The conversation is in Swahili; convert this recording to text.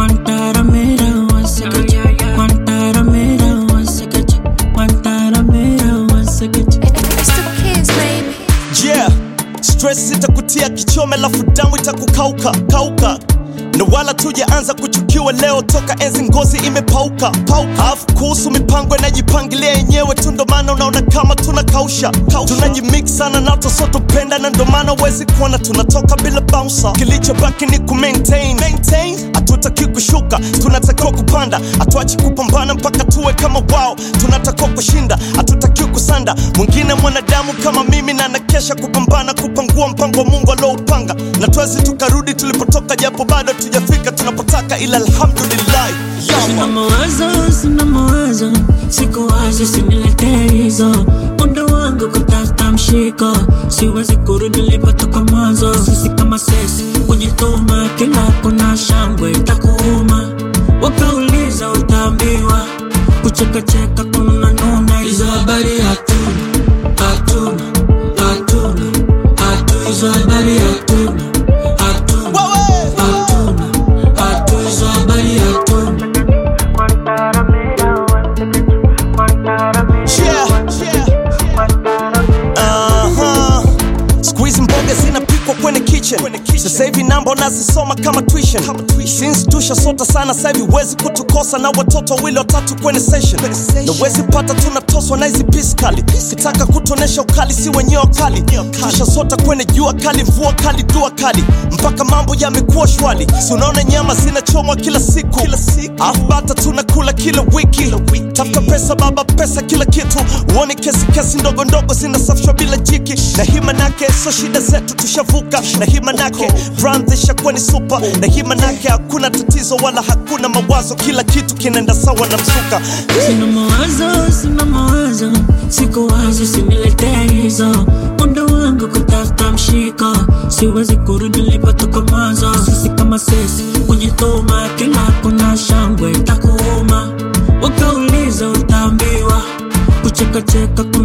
Guantanamera, once again. Guantanamera, once again. Guantanamera, once again. It's the kids, baby. Yeah, stress itakutia kichome lafu damu itakukauka kauka. Na wala tujaanza kuchukiwa leo toka enzi ngozi imepauka Alafu kuhusu mipango inajipangilia yenyewe tu ndo maana unaona kama tunakausha Tunajimix sana na tosoto penda na ndo maana wezi kuona tunatoka bila bouncer Kilichobaki ni kumaintain Hatutaki kushuka, tunatakiwa kupanda Hatuachi kupambana mpaka tuwe kama wao Tunatakiwa kushinda, hatutaki kusanda Mwingine mwanadamu kama mimi na nakesha kupambana Kupangua mpango Mungu aloupanga Na tuwezi tukarudi tulipotoka japo bado tujafika tunapotaka ila alhamdulillah Sina mawazo Siku wazi sinilete hizo Muda wangu kutafuta mshiko Siwezi kurudi nilipotoka mwanzo Sisi kama sisi kujituma Kila kuna shangwe itakuuma Wakauliza utaambiwa Kucheka kuna nuna Hizo habari hatuna Hizo habari hatuna kwenye kitchen Sasa hivi namba unazisoma kama tuition Since tushasota sana sasa hivi wezi kutukosa Na watoto wili watatu kwenye session Na wezi pata tunatoswa na hizi piskali Kitaka kutonesha ukali si wenyewe wakali Tushasota kwenye jua kali, mvua kali, dua kali Mpaka mambo yamekuwa shwali Si unaona nyama zinachomwa kila siku Afu bata tunakula kila wiki Tafuta pesa baba pesa kila kitu Uone kesi ndogo ndogo zinasafishwa bila jiki Na hii manake so shida zetu tushavuka Na hii manake brand ishakuwa ni super Na hii manake hakuna tatizo wala hakuna mawazo Kila kitu kinaenda sawa na msuka Sina mawazo Siku wazi sinilete hizo Muda wangu kutafuta mshiko Siwezi kurudi nilipotoka mwanzo Sisi kama sisi kujituma Kila kuna shangwe itakuuma Wakauliza utaambiwa Kucheka